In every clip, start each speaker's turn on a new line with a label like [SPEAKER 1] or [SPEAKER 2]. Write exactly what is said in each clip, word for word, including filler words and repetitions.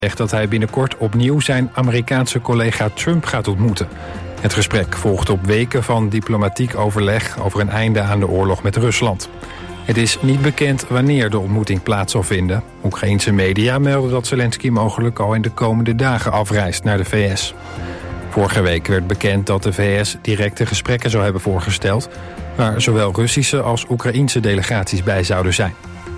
[SPEAKER 1] zegt dat hij binnenkort opnieuw zijn Amerikaanse collega Trump gaat ontmoeten. Het gesprek volgt op weken van diplomatiek overleg over een einde aan de oorlog met Rusland. Het is niet bekend wanneer de ontmoeting plaats zal vinden. Oekraïense media melden dat Zelensky mogelijk al in de komende dagen afreist naar de V S. Vorige week werd bekend dat de V S directe gesprekken zou hebben voorgesteld, waar zowel Russische als Oekraïense delegaties bij zouden zijn.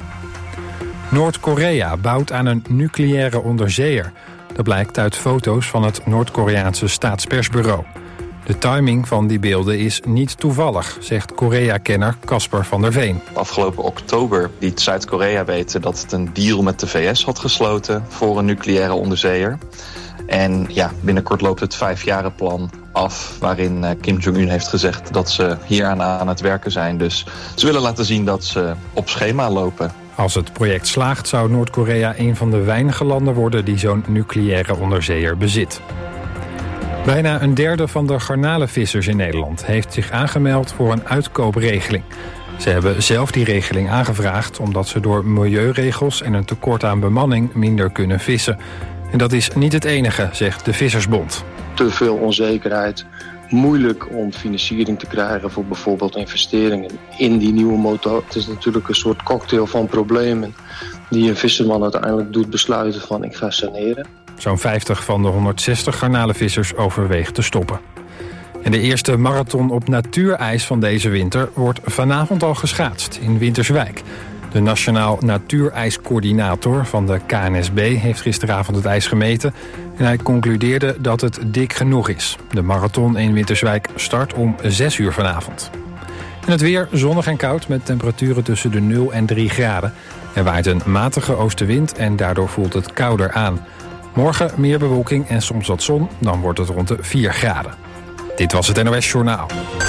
[SPEAKER 1] Noord-Korea bouwt aan een nucleaire onderzeeër. Dat blijkt uit foto's van het Noord-Koreaanse staatspersbureau. De timing van die beelden is niet toevallig, zegt Korea-kenner Casper van der Veen.
[SPEAKER 2] Afgelopen oktober liet Zuid-Korea weten dat het een deal met de V S had gesloten voor een nucleaire onderzeeër. En ja, binnenkort loopt het vijfjarenplan af, waarin Kim Jong-un heeft gezegd dat ze hieraan aan het werken zijn. Dus ze willen laten zien dat ze op schema lopen.
[SPEAKER 1] Als het project slaagt, zou Noord-Korea een van de weinige landen worden die zo'n nucleaire onderzeeër bezit. Bijna een derde van de garnalenvissers in Nederland heeft zich aangemeld voor een uitkoopregeling. Ze hebben zelf die regeling aangevraagd omdat ze door milieuregels en een tekort aan bemanning minder kunnen vissen. En dat is niet het enige, zegt de Vissersbond.
[SPEAKER 3] Te veel onzekerheid, moeilijk om financiering te krijgen voor bijvoorbeeld investeringen in die nieuwe motor. Het is natuurlijk een soort cocktail van problemen die een visserman uiteindelijk doet besluiten van ik ga saneren.
[SPEAKER 1] Zo'n vijftig van de honderdzestig garnalenvissers overweegt te stoppen. En de eerste marathon op natuurijs van deze winter wordt vanavond al geschaatst in Winterswijk. De Nationaal Natuurijscoördinator van de K N S B heeft gisteravond het ijs gemeten en hij concludeerde dat het dik genoeg is. De marathon in Winterswijk start om zes uur vanavond. En het weer zonnig en koud met temperaturen tussen de nul en drie graden. Er waait een matige oostenwind en daardoor voelt het kouder aan. Morgen meer bewolking en soms wat zon, dan wordt het rond de vier graden. Dit was het N O S Journaal.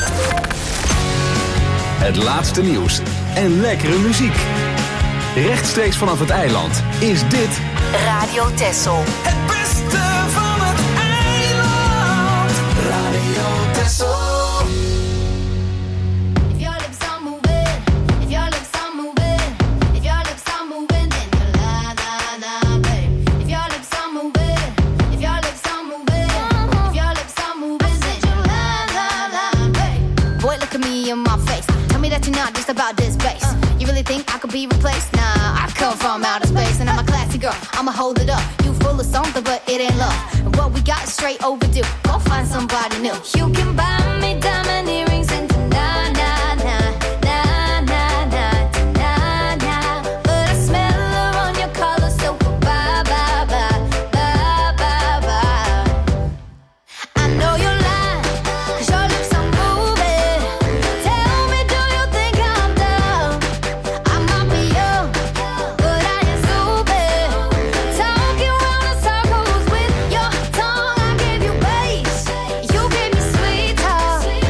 [SPEAKER 4] Het laatste nieuws en lekkere muziek. Rechtstreeks vanaf het eiland is dit
[SPEAKER 5] Radio Texel.
[SPEAKER 6] Het beste van het eiland. Radio Texel.
[SPEAKER 7] About this bass, you really think I could be replaced? Nah, I come from outer space and I'm a classy girl, I'ma hold it up. You full of something but it ain't love, and what we got is straight overdue. Go find somebody new. You can buy me diamond earrings and na na na na na na na na, but I smell her on your collar, so bye bye bye bye bye bye. I know you're lying, 'cause your lips are moving. Tell me, do you think I'm dumb? I might be young, but I ain't stupid. Talking round in circles with your tongue. I give you bass, you give me sweet talk.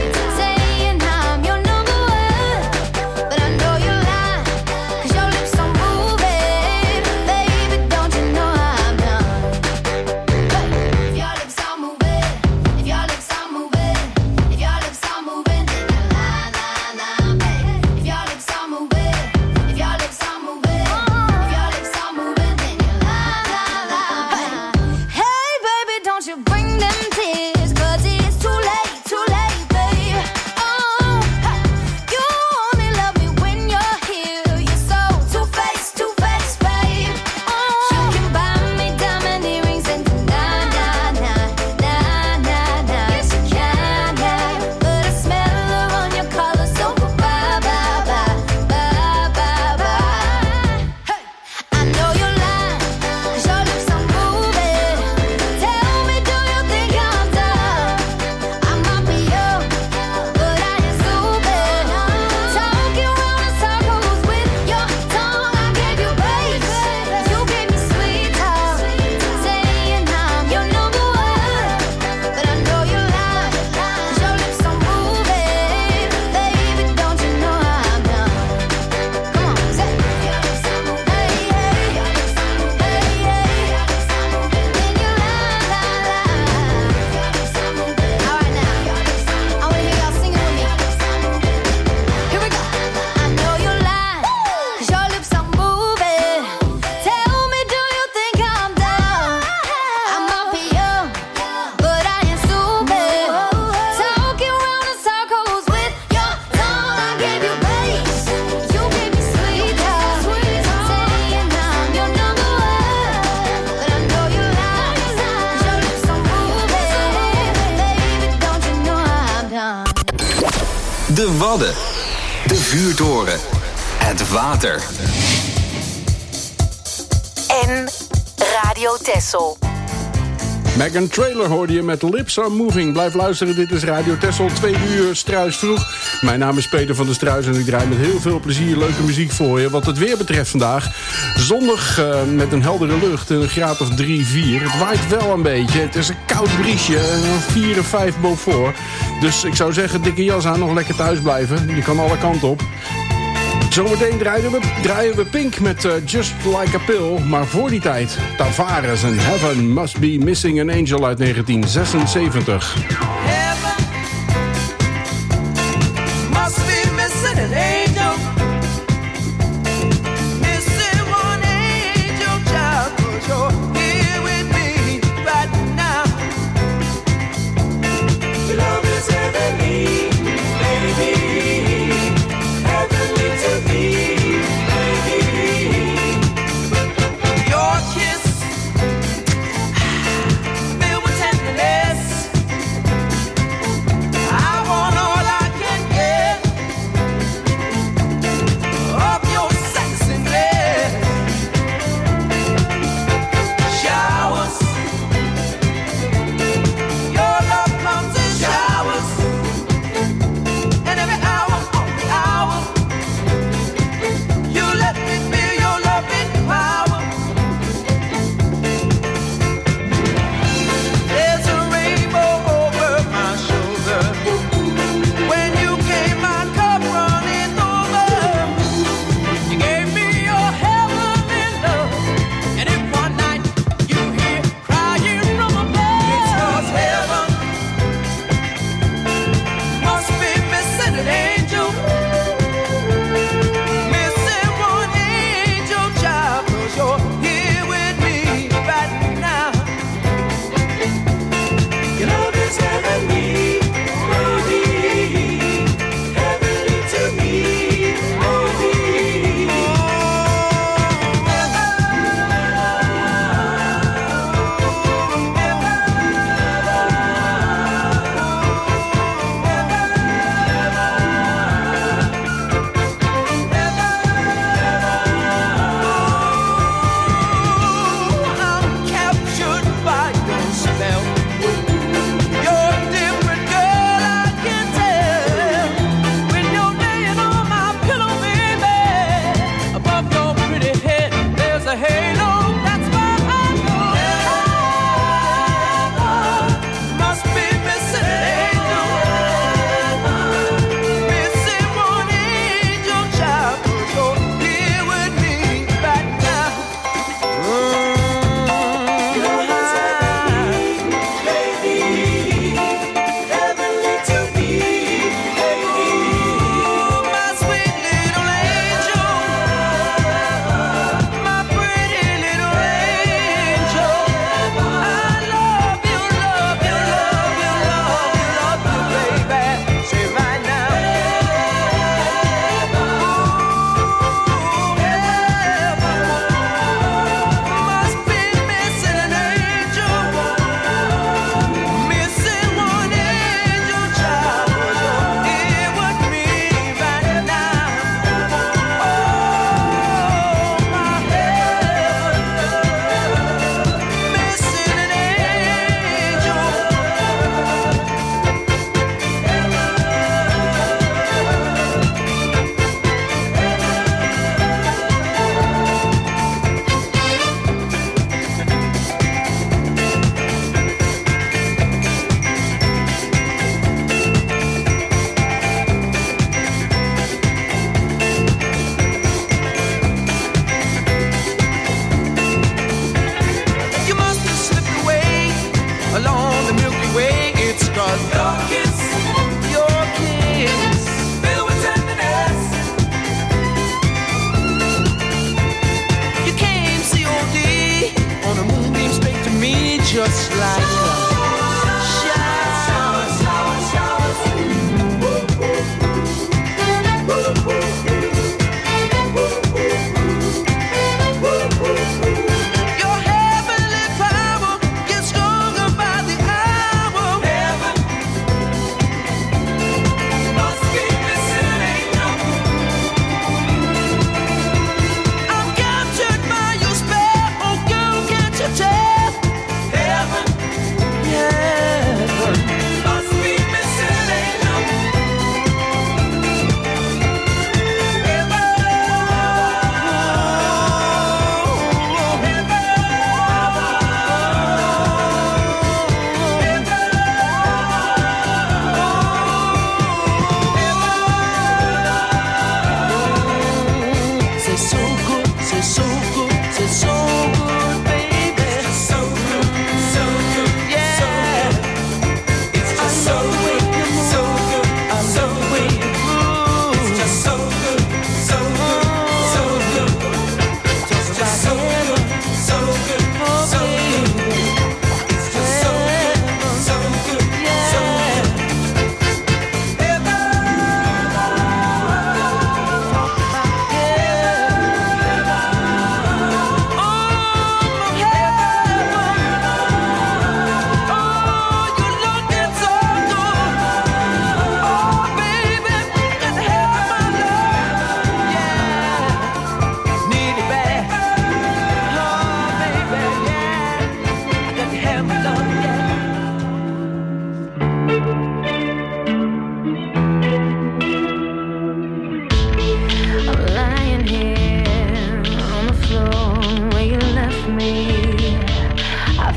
[SPEAKER 4] Wadden, de vuurtoren, het water.
[SPEAKER 5] En Radio Texel.
[SPEAKER 8] Megan Traylor hoorde je met Lips Are Moving. Blijf luisteren, dit is Radio Texel, twee uur Struis vroeg. Mijn naam is Peter van der Struis en ik draai met heel veel plezier leuke muziek voor je. Wat het weer betreft vandaag, zondag uh, met een heldere lucht en een graad of drie, vier. Het waait wel een beetje, het is een koud briesje, vier of vijf Beaufort. Dus ik zou zeggen, dikke jas aan, nog lekker thuis blijven. Je kan alle kanten op. Zometeen draaien we, draaien we Pink met uh, Just Like a Pill. Maar voor die tijd, Tavares en Heaven Must Be Missing an Angel uit negentien zesenzeventig.
[SPEAKER 6] Heaven must be missing an angel. Missing one angel child, 'cause you're here with me right now. Your love is heavenly, baby. Heavenly to me, baby. Your kiss filled with tenderness. I want all I can get of your sexiness. Showers, your love comes in showers, and every hour on the hour, you let me feel your loving power. There's a rainbow over my shoulder. When you came, my cup running over. You gave me your heavenly love, and if one night you hear crying from above, it's 'cause heaven must be missing an angel. Missing one angel child, 'cause you're here with me right now. Your love is heavenly, baby. Heavenly to me, baby. I'm captured by your spell. You're a different girl, I can tell. When you're laying on my pillow, baby, above your pretty head, there's a halo. That's why I know heaven must be missing an angel. Missing one angel child, 'cause you're here with me right now. You're high, baby, heavenly to me, baby. My sweet little angel, my pretty little angel. I love you, love you, love you, love you, love you, baby. Say right now. Must be missing an angel, missing one angel child, 'cause you're here with me right now. Oh, my heaven, missing an angel. You must have slipped away along the Milky Way. It's 'cause your kiss, your kiss, filled with tenderness. You came C O D on a moonbeam straight to me, just like a shower. Your heavenly power gets stronger by the hour. Heaven must be missing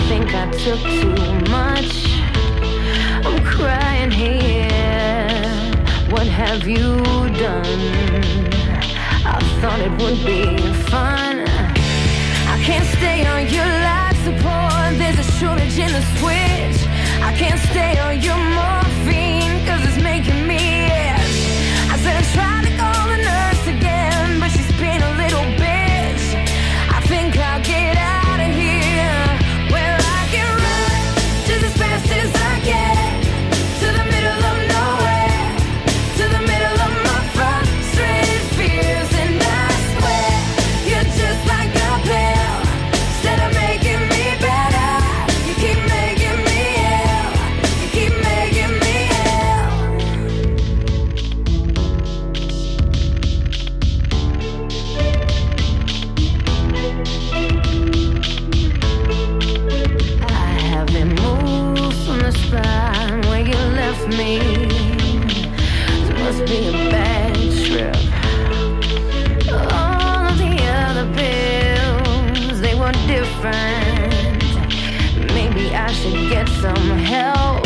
[SPEAKER 9] think I took too much. I'm crying here. What have you done? I thought it would be fun. I can't stay on your life support. There's a shortage in the switch. I can't stay on your morphine, cause it's making me itch. I said I tried to call the nurse again, but she's been a little bitch. I think I'll get out of here, where I can run just as fast as I can, to the middle of nowhere, to the middle of my frustrated fears. And I swear, you're just like a pill. Instead of making me better, you keep making me ill. You keep making me ill. I haven't moved from the spot where you left me. This must be a bad trip. All of the other pills, they were different. Maybe I should get some help.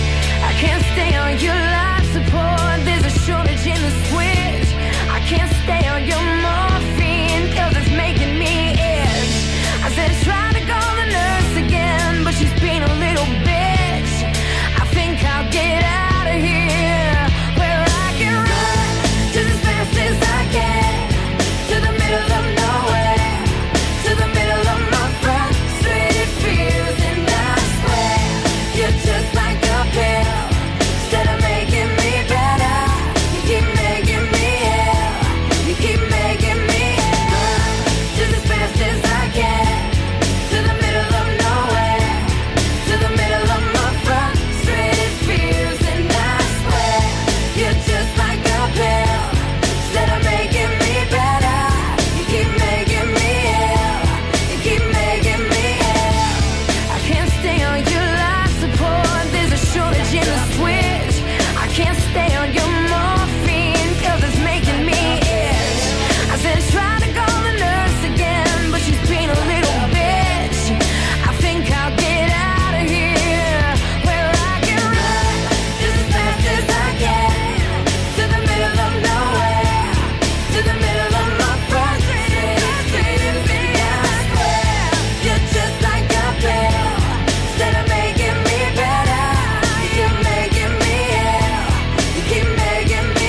[SPEAKER 9] I can't stay on your life support. There's a shortage in the switch. I can't stay on your morphine, cause it's making me itch. I said try to call the nurse again, but she's been a little bitch. I think I'll get out of here, where I can run just as fast as I can, to the middle of nowhere, to the middle of my frustrated fears. And I swear, you're just like a pill. Instead of making me better, you keep making me ill. You keep making me ill. Just as fast as I can, to the middle of nowhere, to the middle of my frustrated fears. And I swear, you're just like a pill. Instead of making me better, you keep making me ill. You keep making me ill. I can't stay on your life support. There's a shortage in the switch. I can't stay on your morphine, cause it's making me itch. I said try to call the nurse again, but she's been a little bitch. I think I'll get out of here, where I can run just as fast as I can, to the middle of nowhere, to the middle of my frustrated fears. And I swear, you're just like a pill. Instead of making me better, you keep making me ill. You keep making me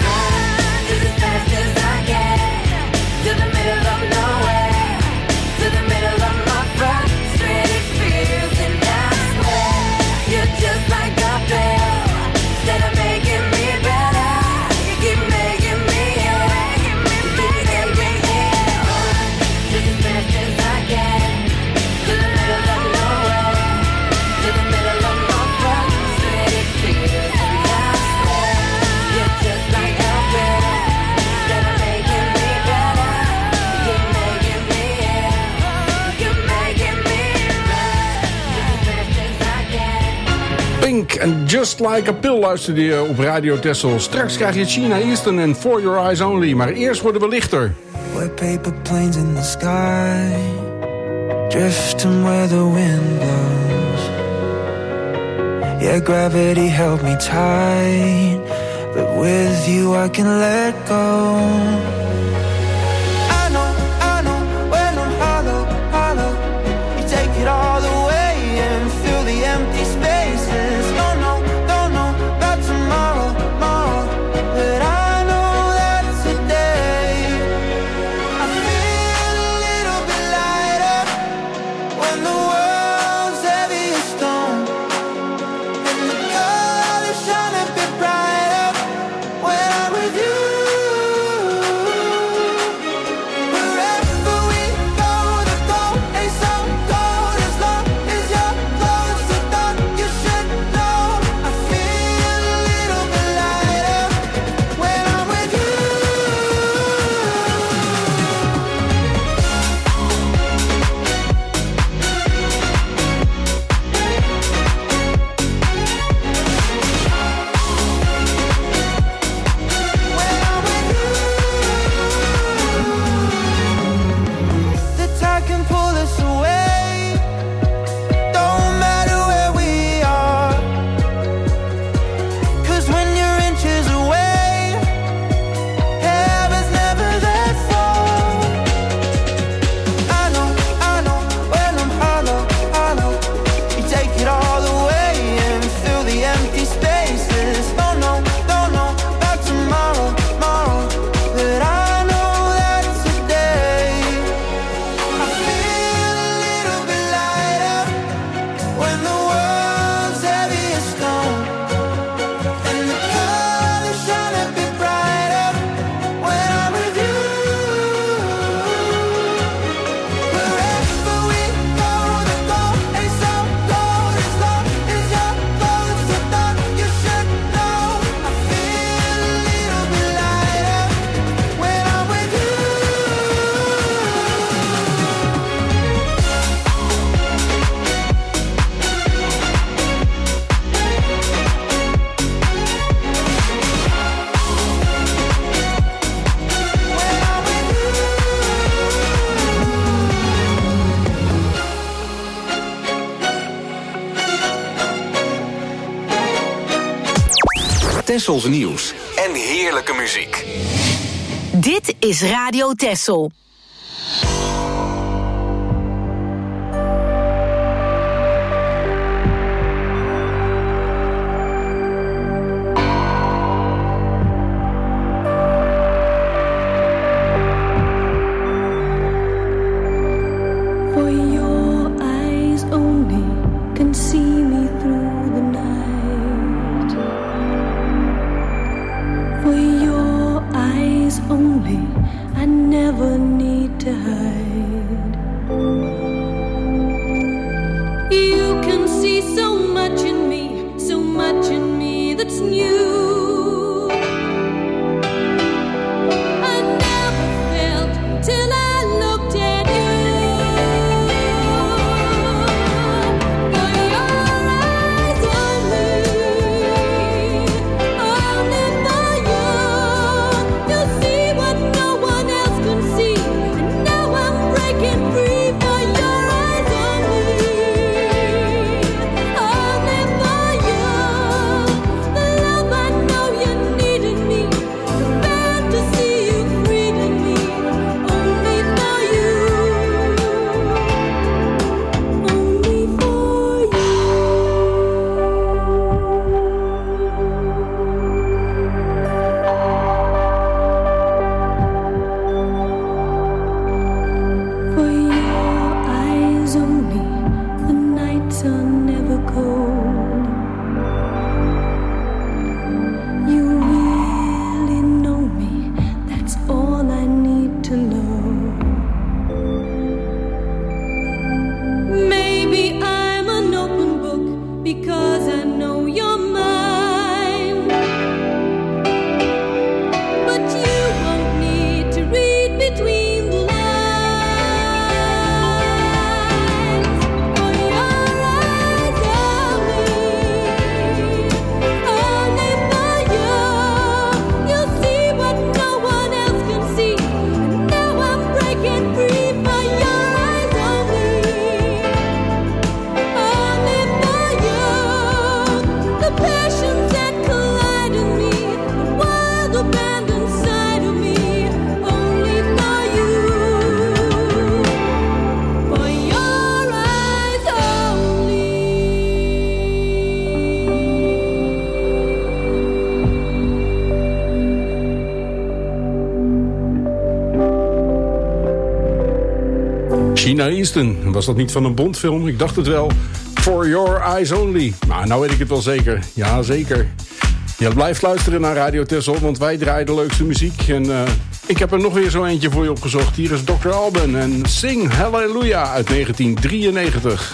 [SPEAKER 9] run just as fast as I can, to the middle of nowhere, to the middle of my frustrated fears. And I swear, you're just like a pill. Instead of making me better, you keep making me ill. You keep making me ill. Just as fast as I can, to the middle of nowhere, to the middle of my frustrated fears. And I swear, you're just like a pill. Instead of making me better, you keep making me ill. You keep making me run just as fast as I can.
[SPEAKER 8] Pink en Just Like a Pill luisterde je op Radio Texel. Straks krijg je China Eastern en For Your Eyes Only. Maar eerst worden we lichter.
[SPEAKER 10] We're paper planes in the sky, drifting where the wind blows. Yeah, gravity held me tight, but with you I can let go. I know, I know, when I'm hollow, hollow, you take it all away and fill the empty spaces. Don't know, don't know about tomorrow, tomorrow, but I know that today I feel a little bit lighter when the world's heavy as stone, and the colors shine a bit brighter when I'm with you.
[SPEAKER 4] Tessels nieuws en heerlijke muziek.
[SPEAKER 5] Dit is Radio Tessel.
[SPEAKER 8] China Easton, was dat niet van een Bondfilm? Ik dacht het wel. For Your Eyes Only. Maar nou weet ik het wel zeker. Ja, zeker. Je blijft luisteren naar Radio Tessel, want wij draaien de leukste muziek. En uh, ik heb er nog weer zo eentje voor je opgezocht. Hier is dokter Alban en Sing Hallelujah uit negentien drieënnegentig.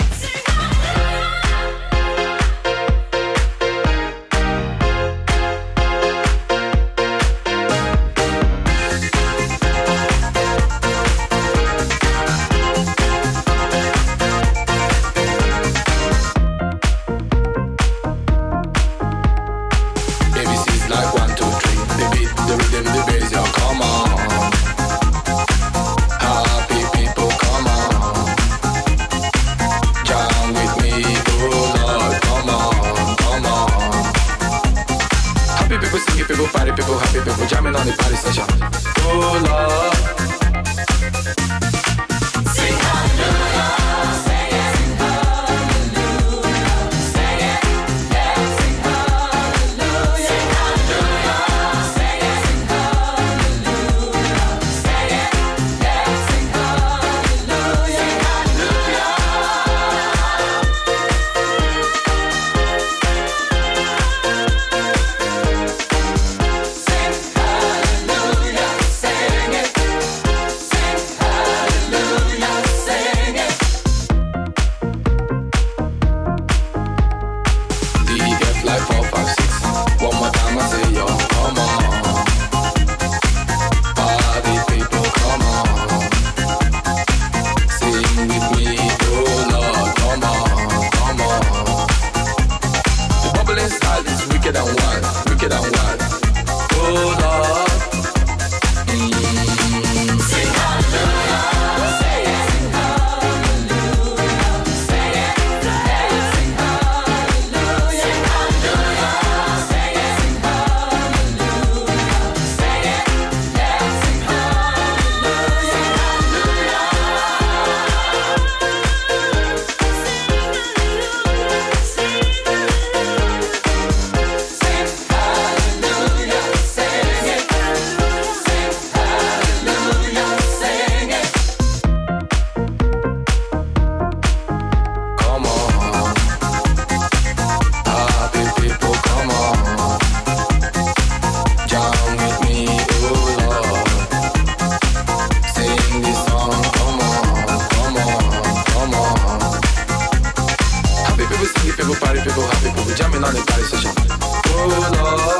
[SPEAKER 11] People party, people happy, people jamming on the party session. Oh Lord.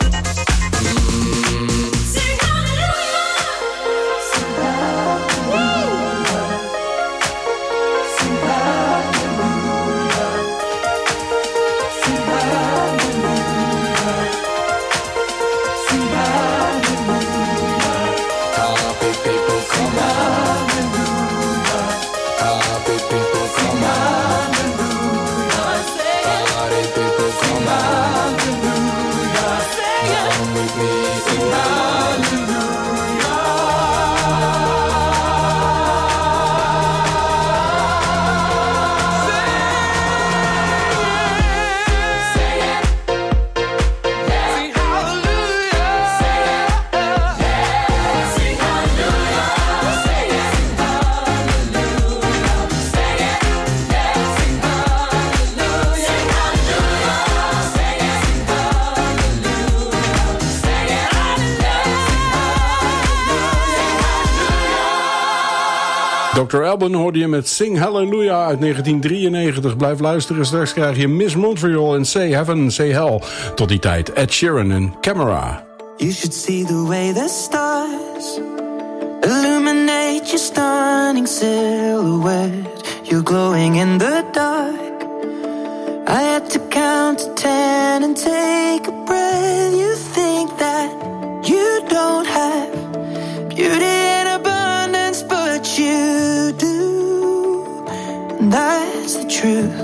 [SPEAKER 8] dokter Alban hoorde je met Sing Hallelujah uit negentien drieënnegentig. Blijf luisteren, straks krijg je Miss Montreal en Say Heaven, Say Hell. Tot die tijd, Ed Sheeran en Camera.
[SPEAKER 10] You should see the way the stars illuminate your stunning silhouette. You're glowing in the dark. I had to count to ten and take a breath. You think that you don't have beauty in abundance, but you do. And that's the truth.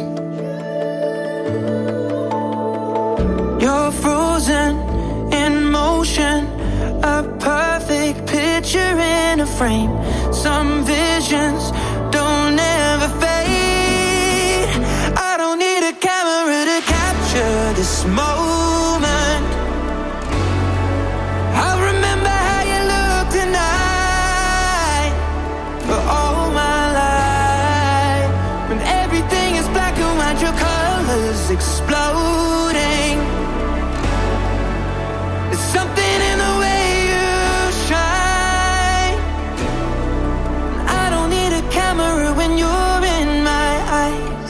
[SPEAKER 10] You're frozen in motion, a perfect picture in a frame. Some visions don't ever fade. I don't need a camera to capture this moment. I'll remember how you look tonight for all my life. When everything is black and white, your colors exploding. There's something in the way you shine. I don't need a camera when you're in my eyes.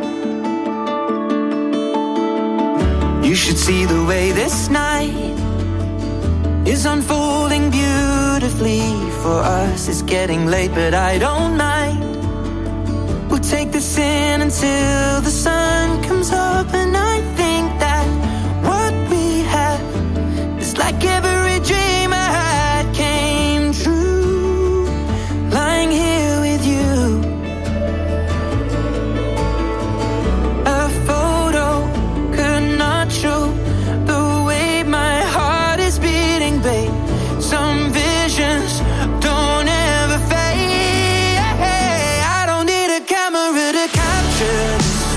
[SPEAKER 10] You should see the way this night is unfolding beautifully for us. It's getting late, but I don't mind. We'll take this in until the sun comes up, and I think that what we have is like every dream I had came true. Lying here with you, a photo could not show the way my heart is beating, babe. Some visions don't ever fade. I don't need a camera to capture this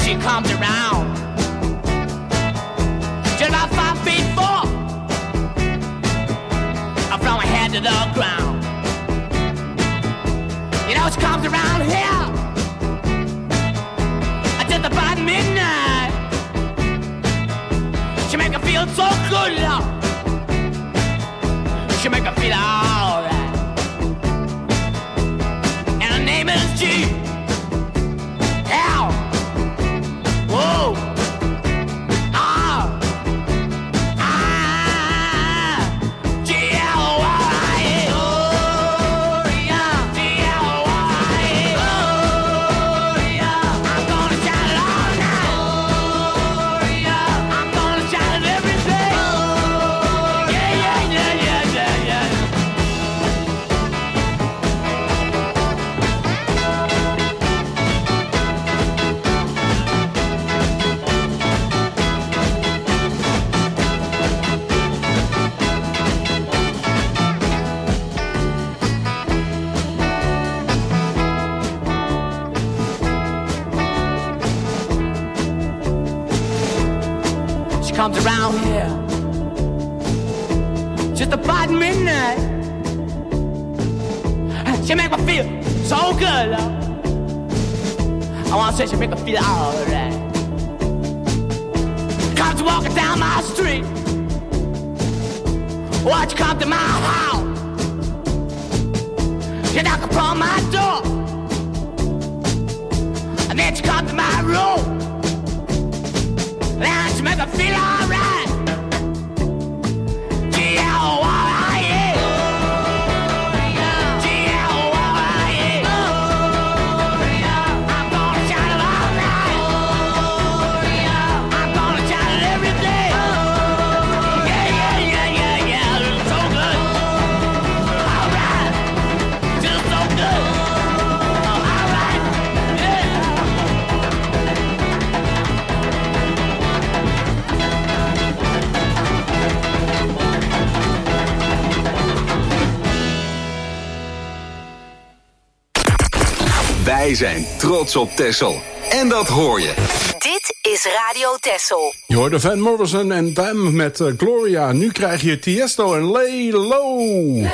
[SPEAKER 6] she comes around. Just about five feet four, from her head to the ground. You know she comes around here just about midnight. She make her feel so good, Lord. She make her feel alright. And her name is G. L. Whoa. Ah. Ah. G L Y. Oh, yeah. G L Y. Oh, yeah. I'm gonna shout it all night. Oh, yeah. I'm gonna shout it every day. Oh, yeah, yeah, yeah, yeah, yeah, yeah. She comes around here just about midnight. She make me feel so good, Lord. I wanna say she make me feel alright. Comes walking down my street. Watch you come to my house. She knock upon my door. And then she come to my room. And she make me feel alright. G L Y E. G L Y E. I'm gonna shout it all night. I'm gonna shout it every day. Yeah, yeah, yeah, yeah, yeah. It's so good. Alright. Just so good. Alright. Yeah.
[SPEAKER 4] Wij zijn trots op Texel. En dat hoor je.
[SPEAKER 5] Dit is Radio Texel.
[SPEAKER 8] Je hoorde Van Morrison en Bam met uh, Gloria. Nu krijg je Tiesto en Lay Low.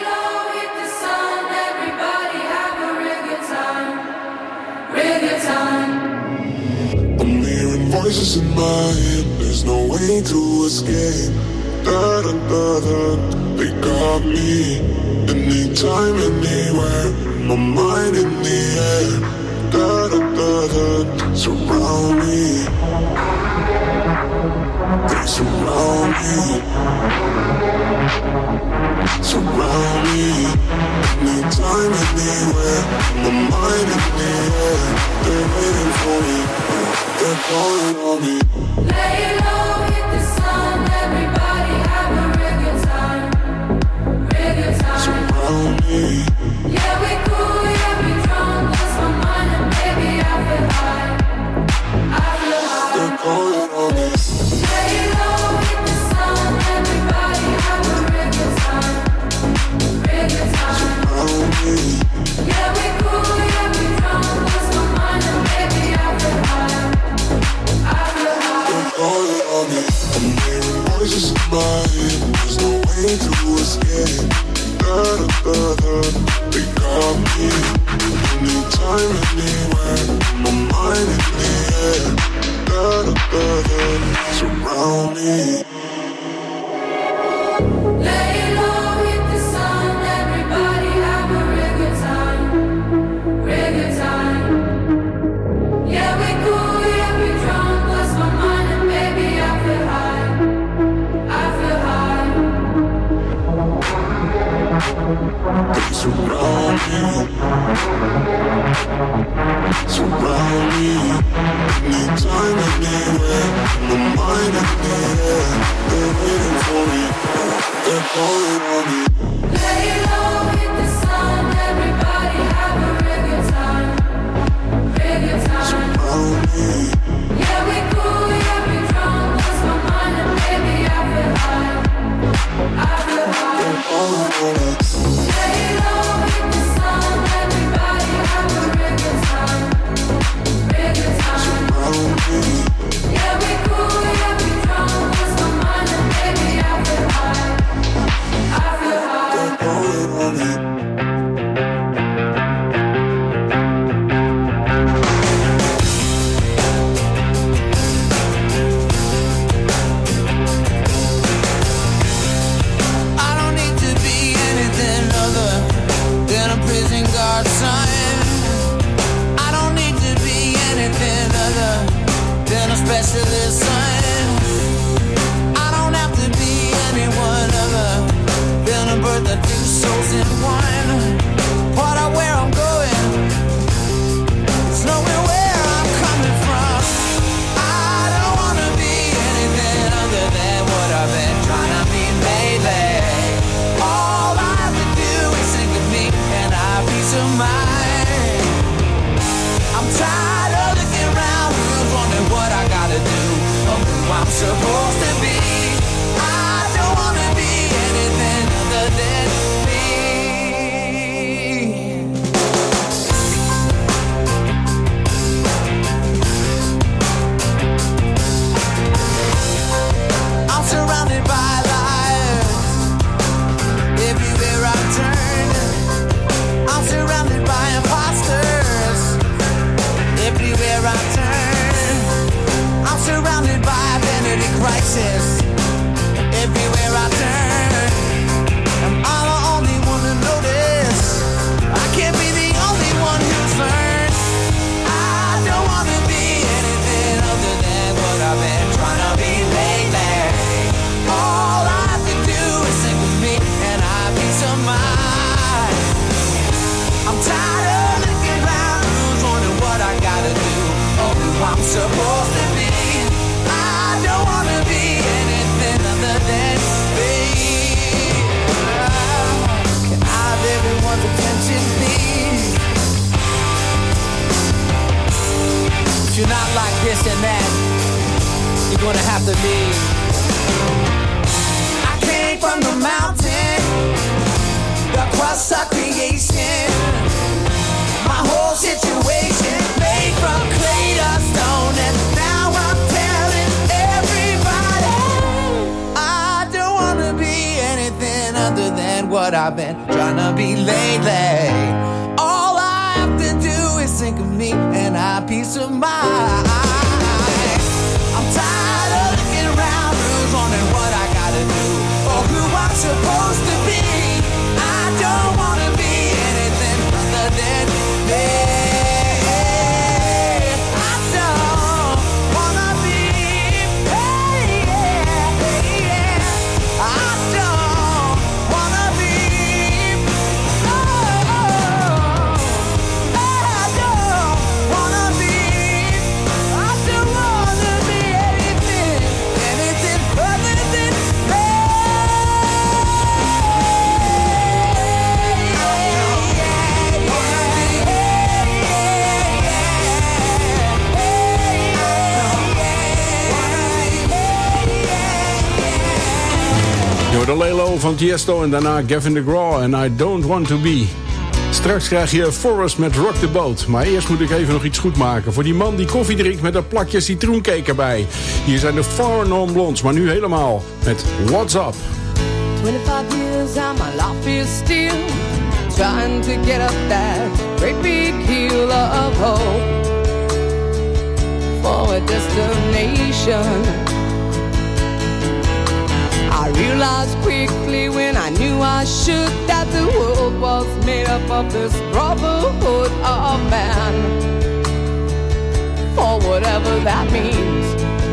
[SPEAKER 12] I'm hearing voices in my head, there's no way to escape. Da da da da, they got me. Anytime, anywhere, my mind in the air. Da da da da, surround me. They surround me. Surround me. Anytime, anywhere, my mind in the air. They're waiting for me. They're calling on me.
[SPEAKER 13] Lay low, hit the sun. Everybody have a real good time. Real good time.
[SPEAKER 12] Surround me.
[SPEAKER 13] Yeah, we cool, yeah, we drunk. Lost my mind and baby, I feel high. I feel high.
[SPEAKER 12] They're calling on me.
[SPEAKER 13] Lay low, hit the sun. Everybody have a real good time. Real good time.
[SPEAKER 12] Surround me.
[SPEAKER 13] Yeah, we cool, yeah, we drunk. Lost my mind and baby, I feel high. I feel high.
[SPEAKER 12] They're calling on me. I'm hearing voices in my head, there's no way to escape. Da da da da, they got me. Anytime, anywhere, my mind in the air. Da da da da, surround me.
[SPEAKER 13] Lay low, hit the sun. Everybody have a real good time. Real good time. Yeah, we cool, yeah, we drunk. Lost my mind and baby, I feel high. I feel high.
[SPEAKER 12] They surround me. Surround me. Anytime, anywhere, my mind in the air. They're waiting for me. They're calling on me.
[SPEAKER 13] Lay low, hit the sun. Everybody have a real good time. Real good time.
[SPEAKER 12] Surround me.
[SPEAKER 13] Yeah, we cool, yeah, we drunk. Lost my mind and baby, I feel high. I feel high.
[SPEAKER 12] They're calling on me.
[SPEAKER 13] Lay low, hit the sun. Everybody have a real good time. Real good time.
[SPEAKER 12] Surround
[SPEAKER 14] if you're not like this and that, you're gonna have to leave. I came from the mountain, the crust of creation. My whole situation made from clay to stone, and now I'm telling everybody I don't wanna be anything other than what I've been trying to be lately. All I have to do is think of me and I peace of mind. I'm tired of looking around, who's wondering what I gotta do or who I'm supposed to be. I don't wanna be anything other than me. I don't wanna be, hey, yeah, hey, yeah. I don't wanna be, oh, I don't wanna be, I don't wanna be anything, anything other than me.
[SPEAKER 8] Door de Lelo van Tiesto en daarna Gavin DeGraw en I Don't Want To Be. Straks krijg je Forrest met Rock the Boat. Maar eerst moet ik even nog iets goed maken voor die man die koffie drinkt met een plakje citroencake erbij. Hier zijn de Four Non Blondes, maar nu helemaal met What's Up.
[SPEAKER 15] twenty-five years and my life is still trying to get up that great big hill of hope for a destination. I realized quickly when I knew I should that the world was made up of this brotherhood of man, for whatever that means.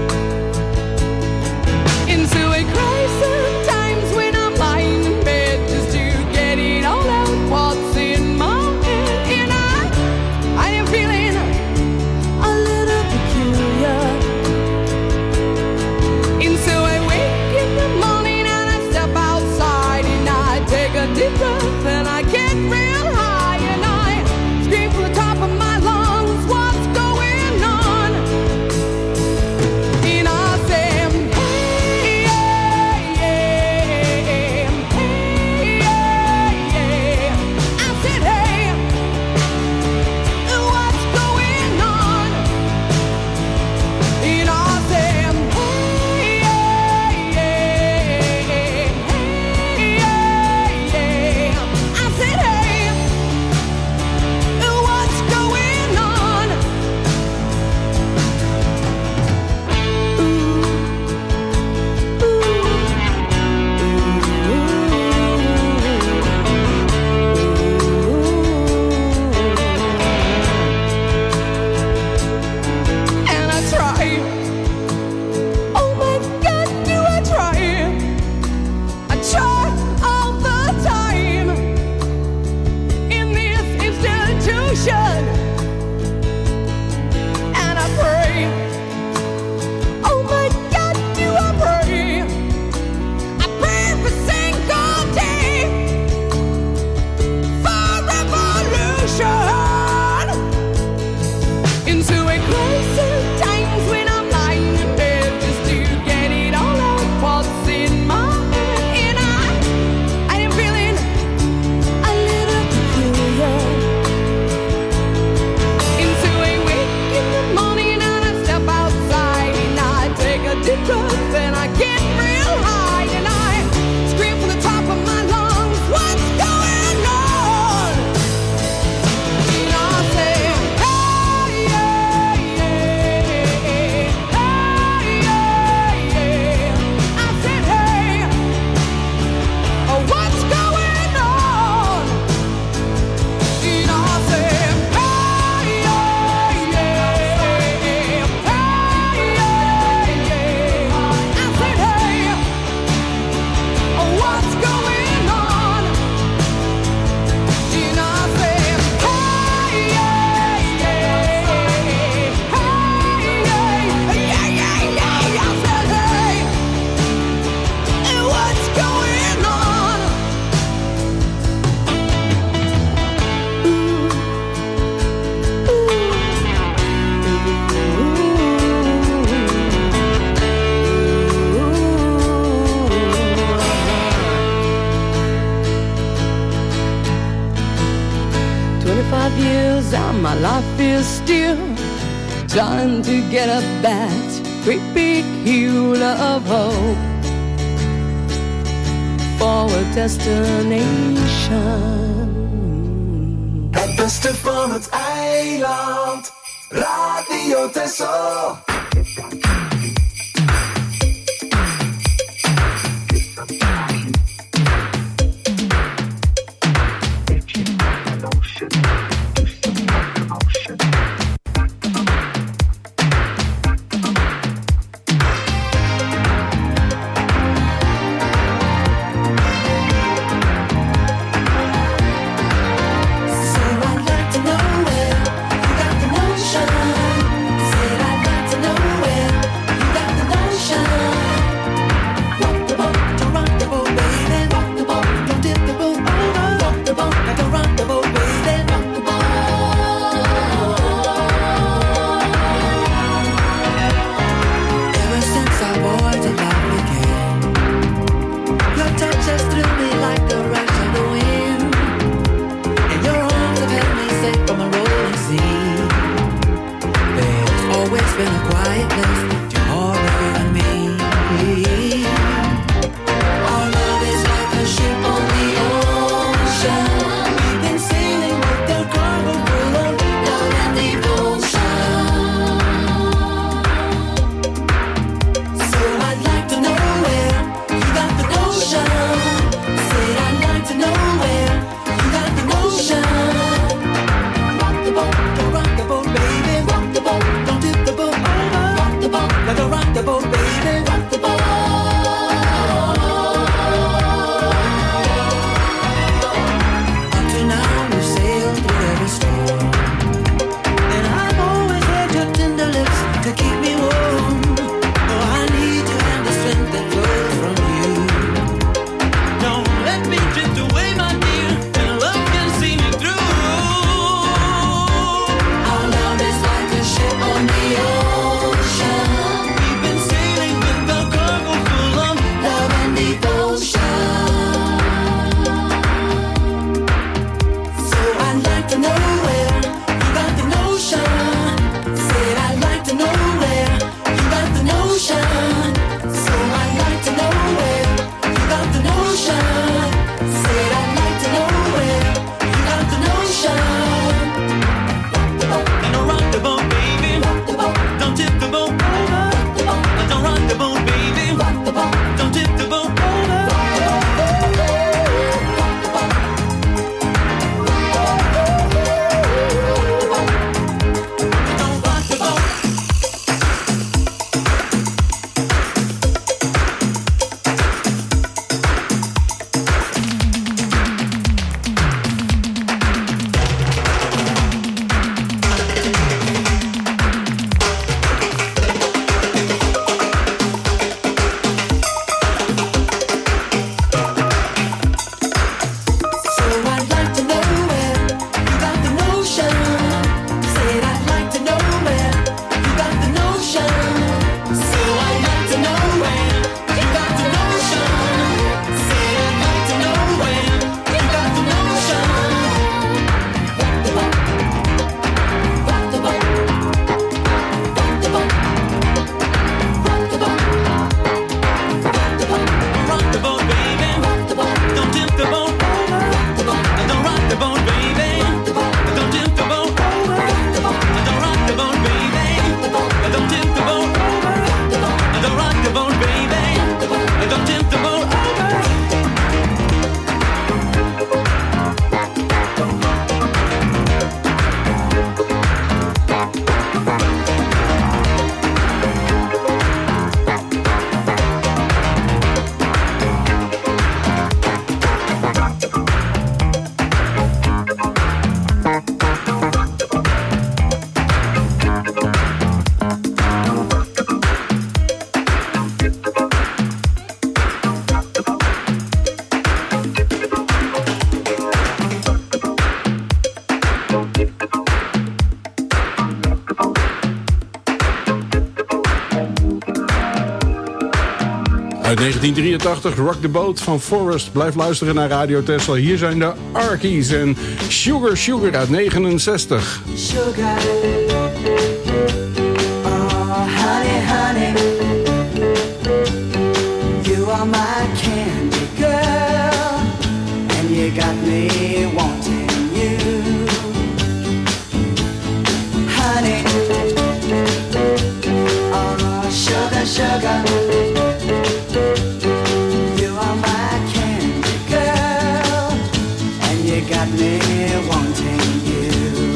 [SPEAKER 15] Into a crisis times when I'm lying in bed just to get it all out what's in my head, and I, I am feeling a little peculiar. And so I wake in the morning and I step outside and I take a deep breath and I get real high and I scream from the top of my lungs, what's going on? And I say, hey, yeah, yeah, hey, yeah, yeah. I said, hey, what's going on? And I say, hey, yeah, yeah, hey, yeah, yeah. I said, hey, what's going on? And I try. Oh my God, do I try? I try all the time in this institution, and I pray. Oh my God, do I pray? I pray every single day for revolution. Into a crisis times when I'm lying in bed just to get it all out what's in my head, and I, I am feeling a little peculiar. Into a wake in the morning and I step outside and I take a deep breath and I get real high and I scream from the top of my lungs, what's going on? And I say, hey, yeah, yeah, is still trying to get up that great big hill of hope for a destination.
[SPEAKER 14] Het beste van het eiland, Radio Texel.
[SPEAKER 8] Uit negentien drieëntachtig, Rock the Boat van Forrest. Blijf luisteren naar Radio Tesla. Hier zijn de Arkies en Sugar Sugar uit negenenzestig.
[SPEAKER 14] Sugar, oh honey, honey, you are my candy girl, and you got me wanting you, honey, oh sugar, sugar, you are my candy girl, and you got me wanting you.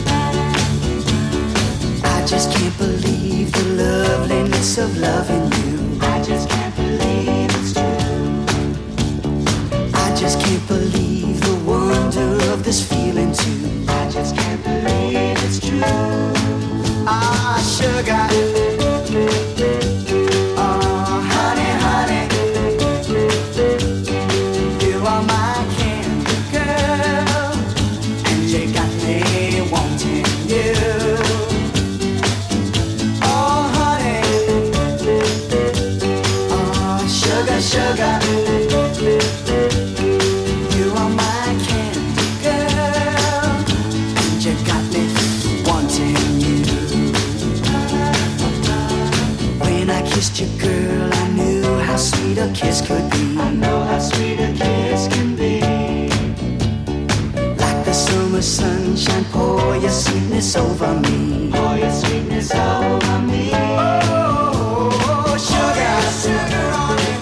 [SPEAKER 14] I just can't believe the loveliness of loving you. I just can't believe it's true. I just can't believe the wonder of this feeling too. I just can't believe it's true. Ah, sugar. Oh, honey, honey. You are my candy girl, and you got me wanting you. Sugar, you are my candy girl, and you got me wanting you. When I kissed you, girl, I knew how sweet a kiss could be. I know how sweet a kiss can be. Like the summer sunshine, pour your sweetness over me. Pour your sweetness over me. Oh, sugar, sugar on it.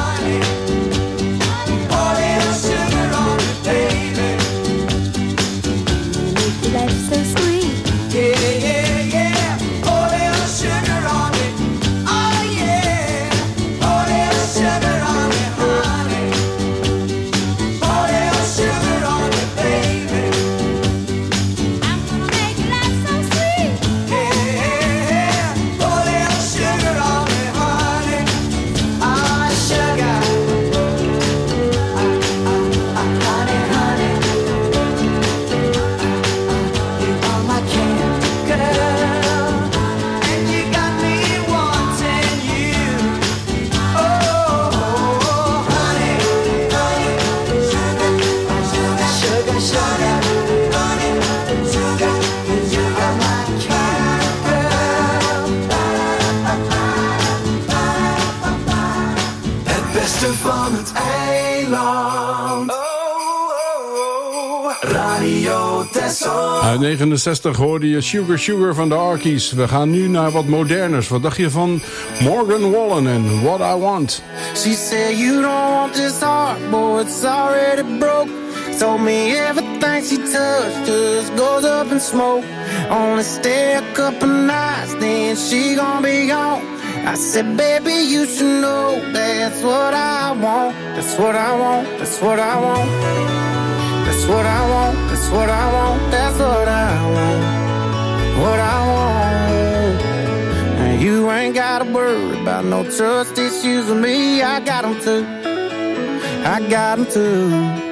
[SPEAKER 6] Van het eiland. Oh, oh, oh. Radio Tesla.
[SPEAKER 8] Uit negenenzestig hoorde je Sugar Sugar van de Arkies. We gaan nu naar wat moderners. Wat dacht je van Morgan Wallen en What I Want?
[SPEAKER 16] She said you don't want this heart, boy, it's already broke. Told me everything she touched just goes up in smoke. Only stay a couple nights, then she gon' be gone. I said, baby, you should know that's what I want. That's what I want, that's what I want. That's what I want, that's what I want. That's what I want, what I want. And you ain't gotta worry about no trust issues with me. I got them too, I got them too.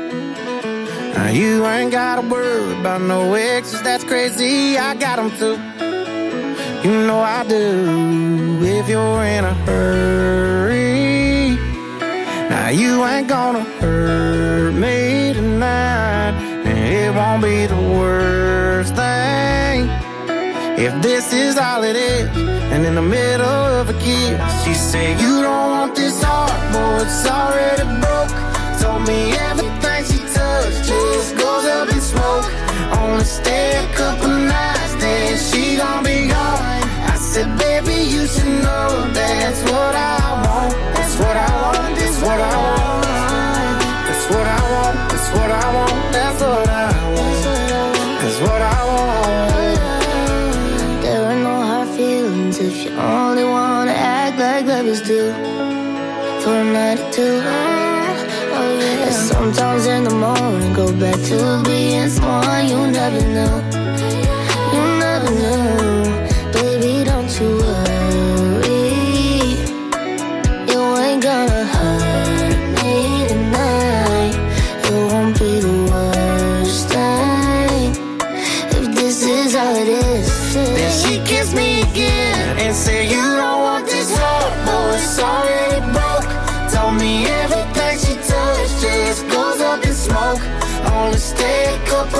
[SPEAKER 16] Now you ain't gotta worry about no exes, that's crazy. I got them too, you know I do. If you're in a hurry, now you ain't gonna hurt me tonight. And it won't be the worst thing if this is all it is. And in the middle of a kiss, she said, you don't want this heart, boy, it's already broke. Told me everything she touched just goes up in smoke. Only stay a couple nights, then she gon' be gone. I said, baby, you should know that's what I want. That's what I want, that's what I want. That's what I want, that's what I want. That's what I want, that's what I want.
[SPEAKER 9] There are no hard feelings if you only wanna act like lovers do. For a night or two, oh yeah. And sometimes in the morning, go back to being someone you never knew. You never knew. Baby, don't you worry, you ain't gonna hurt me tonight. It won't be the worst thing if this is all it is.
[SPEAKER 16] Then she kissed me again and said, you don't want this heart, boy, it's already broke.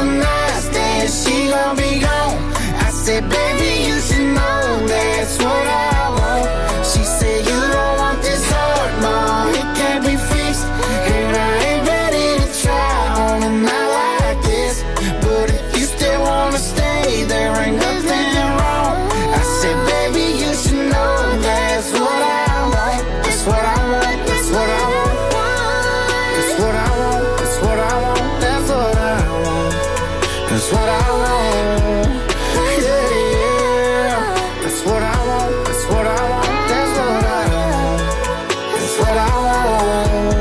[SPEAKER 16] couple nights, then she gon' be gone. I said, baby, you should know that's what I want. She said, you don't want this heart, no, it can't be fixed. And I ain't ready to try on a night like this. But if you still wanna stay, there ain't nothing wrong. I said, baby, you should know that's what I want. That's what I want, that's what I want. That's what I want, that's what I want. That's what I want. That's what I want. Yeah, yeah. That's what I want, that's what I want. That's what I want. That's what I want.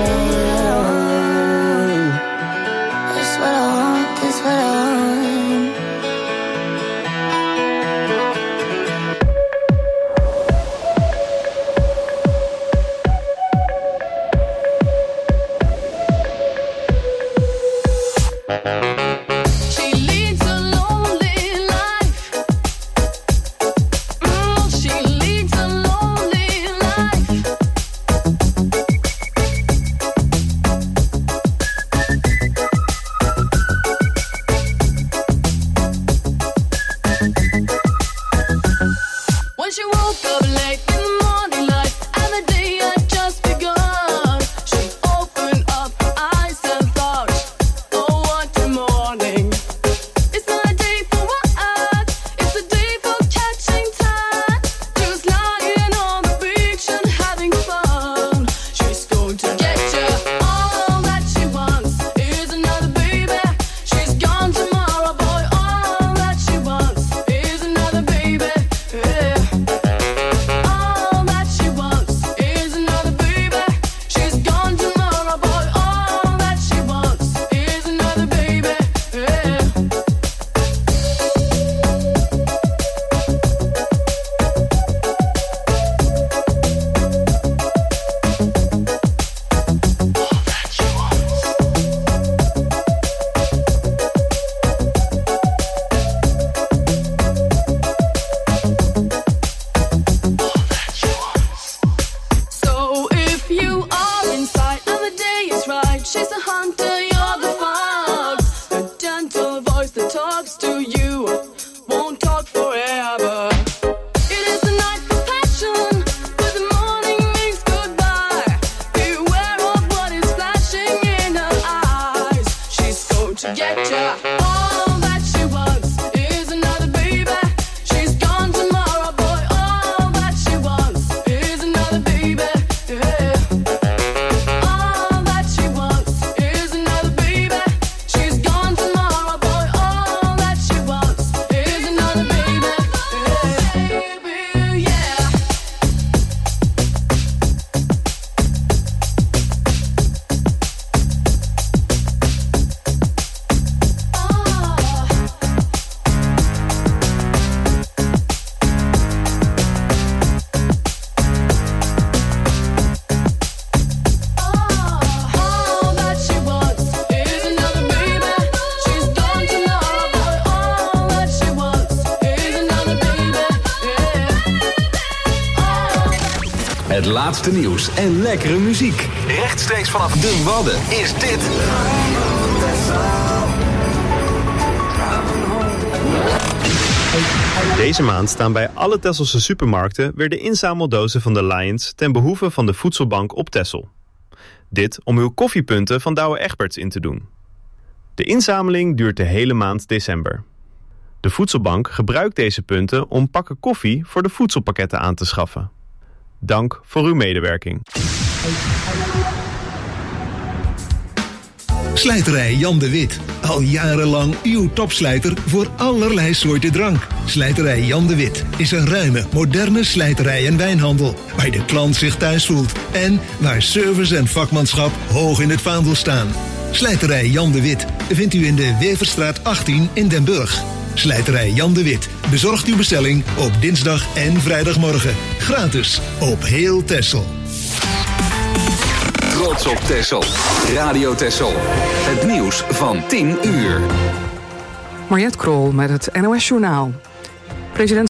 [SPEAKER 16] That's what I want, that's what I want.
[SPEAKER 15] She leads a lonely life. Mm, she leads a lonely life. When she woke up late in the morning light and the day had just begun, she opened up her eyes and thought, oh, what a morning. It's not a day for work, it's a day for catching time. Just lying on the beach and having fun. She's going to get you. All that she wants is another baby. She's gone tomorrow, boy. All that she wants is another baby. Yeah. All that she wants is another baby. She's gone tomorrow, boy. All that she wants is another baby. Yeah. So if you are inside and the day is right, she's a hunter, you're the fox. The gentle voice that talks to you won't talk forever. It is the night for passion, but the morning means goodbye. Beware of what is flashing in her eyes. She's going to get ya. All that she wants is another baby. She's gone tomorrow, boy. All that she wants is another baby. Yeah. All that she wants is another baby. She's gone tomorrow, boy. All that she wants is another baby. Yeah. Baby, yeah. All that she wants is another baby. She's gone tomorrow, boy. All that she wants is another baby. Yeah.
[SPEAKER 4] Het laatste nieuws en lekkere muziek. Rechtstreeks vanaf de Wadden is dit...
[SPEAKER 17] Deze maand staan bij alle Tesselse supermarkten weer de inzameldozen van de Lions ten behoeve van de Voedselbank op Texel. Dit om uw koffiepunten van Douwe Egberts in te doen. De inzameling duurt de hele maand december. De Voedselbank gebruikt deze punten om pakken koffie voor de voedselpakketten aan te schaffen. Dank voor uw medewerking.
[SPEAKER 18] Slijterij Jan de Wit. Al jarenlang uw topslijter voor allerlei soorten drank. Slijterij Jan de Wit is een ruime, moderne slijterij en wijnhandel. Waar de klant zich thuis voelt. En waar service en vakmanschap hoog in het vaandel staan. Slijterij Jan de Wit vindt u in de Weverstraat achttien in Den Burg. Slijterij Jan de Wit bezorgt uw bestelling op dinsdag en vrijdagmorgen. Gratis op heel Texel.
[SPEAKER 4] Trots op Texel. Radio Texel. Het nieuws van tien uur.
[SPEAKER 19] Mariette Krol met het N O S Journaal. President